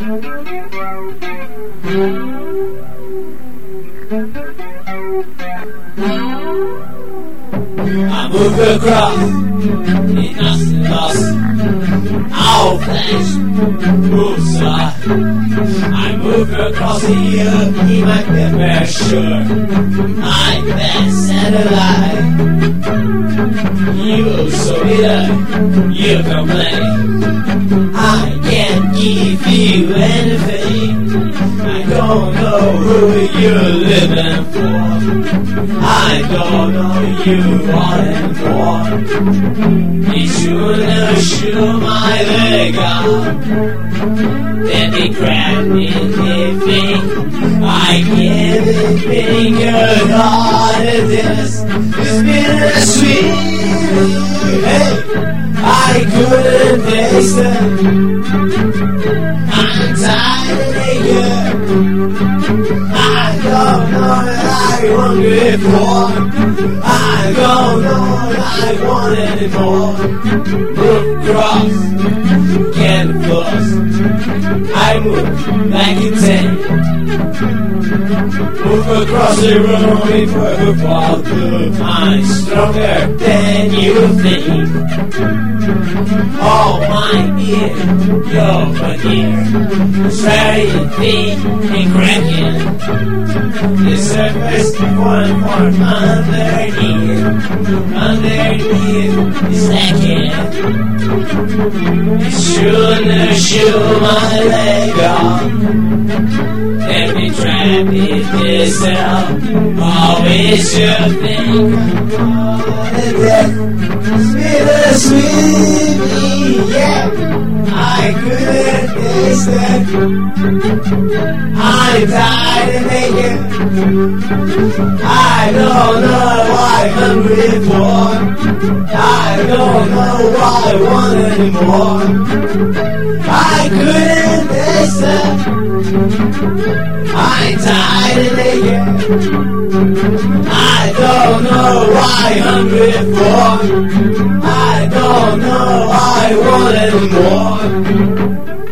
I move across in nothing lost. All flesh moves on. I move across the earth in my pressure. My best satellite. You so bitter, you complain. I can't give you anything. I don't know who you're living for. I don't know you wanting for. You should never shoot my leg off. Then they grab me in the thing. I can't think your heart of this. It's bittersweet. Hey, I couldn't taste it. I'm tired of naked. I don't know what I wanted for. I don't know what I want anymore. Move across, can't force. I move like a tank. Move across the room before the fall through. I'm stronger than you think. Oh my dear, you're my dear. Try to think and cracking. The surface one for underneath is lacking. You shouldn't shoot my leg off. Let me trap it myself. Always should think of death. Bittersweet, yeah. I couldn't taste it. I'm tired of naked. I don't know what I'm hungry for. I don't know what I want anymore. I couldn't taste it. I'm tired of naked. I don't know what I'm hungry for. I don't know what I want anymore.